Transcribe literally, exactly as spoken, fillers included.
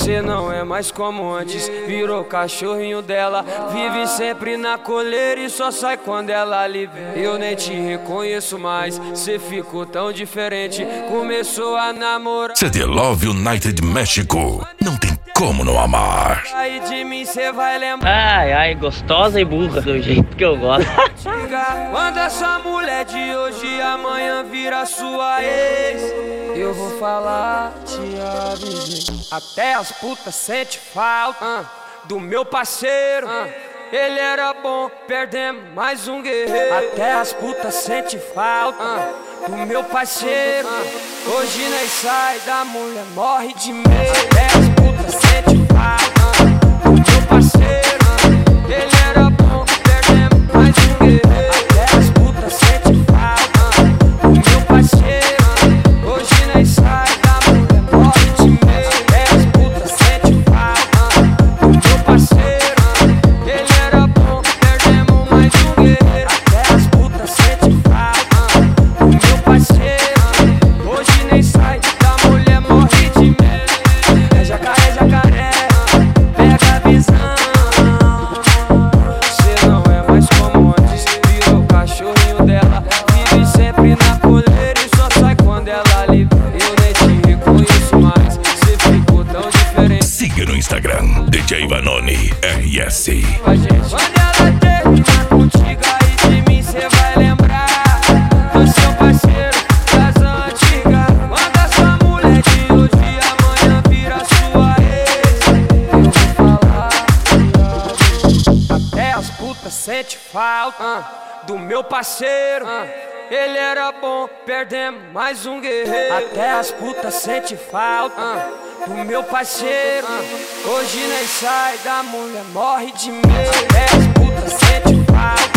Cê não é mais como antes, virou cachorrinho dela. Vive sempre na coleira e só sai quando ela libera. Eu nem te reconheço mais, cê ficou tão diferente. Começou a namorar. C D Love United México, não tem como não amar. Aí de mim cê vai lembrar. Ai, ai, gostosa e burra, do jeito que eu gosto. Quando essa mulher de hoje amanhã vira sua ex, eu vou falar, te avisei. Até as putas sente falta uh, do meu parceiro. uh, Ele era bom, perdemos mais um guerreiro. Até as putas sente falta uh, do meu parceiro. uh, Hoje nós sai da mulher, morre de medo. Até as putas sente falta uh, do meu parceiro. uh, Ele era bom, perdemos mais um guerreiro. Até as putas sente falta uh, do meu parceiro. uh, Hoje nós sai da mulher, morre de medo. Siga no Instagram, D J Vanoni R S. Quando ela terminar contigo, aí de mim cê vai lembrar do seu parceiro das antigas. Quando essa mulher de hoje amanhã vira sua ex, eu vou falar. Até as putas sente falta uh, do meu parceiro. uh, Ele era bom, perdemos mais um guerreiro. Até as putas sente falta uh, do meu parceiro. uh, Hoje nós sai da mulher, morre de medo. Até as putas sente falta